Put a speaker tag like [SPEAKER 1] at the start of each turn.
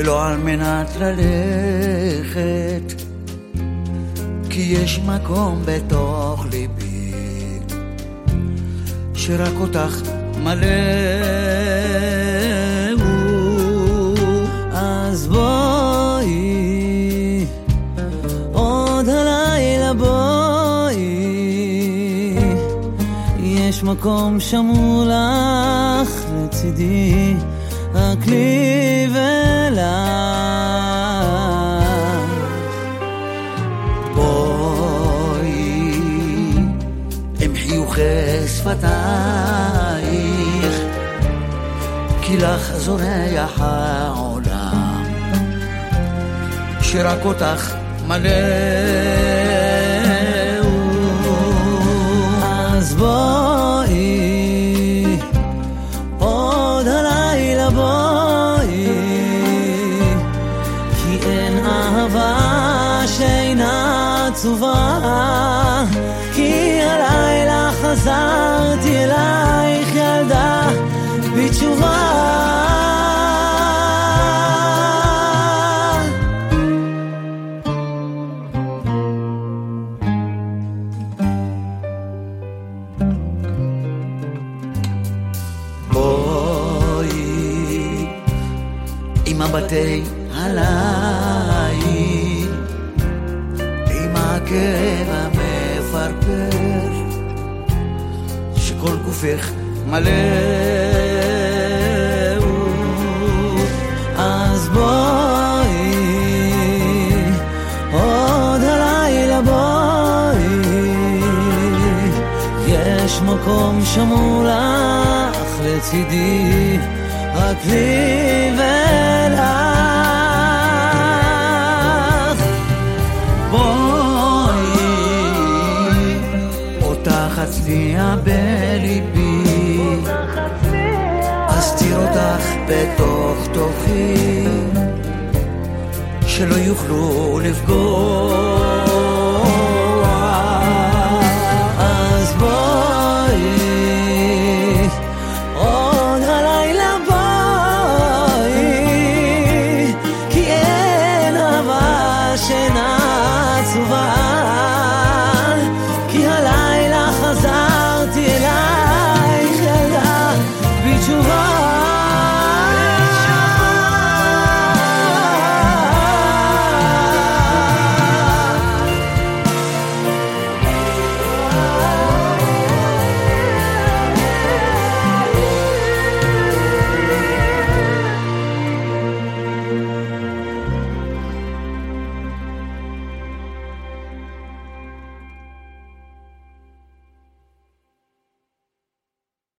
[SPEAKER 1] ולא על מנת ללכת, כי יש מקום בתוך ליבי שרק אותך מלא.
[SPEAKER 2] אז בואי עוד הלילה, בואי, יש מקום שמור לך לצידי, רק לי ולך.
[SPEAKER 1] בואי עם חיוכי שפתייך, כי לך זורח העולם שרק אותך מלא.
[SPEAKER 2] אז בואי עוד הלילה, בואי, כי אין אהבה שאינה עצובה, כי הלילה חזרתי אלייך ילדה בתשובה.
[SPEAKER 1] מבטי עליי עם הכאב המפרפר שכל גופך מלא.
[SPEAKER 2] אז בואי עוד הלילה, בואי, יש מקום שמור לך לצידי, רק לי ולך.
[SPEAKER 1] בואי אותך אצליע בליבי, אסתיר אותך בתוך תוכי, שלא יוכלו לפגוע.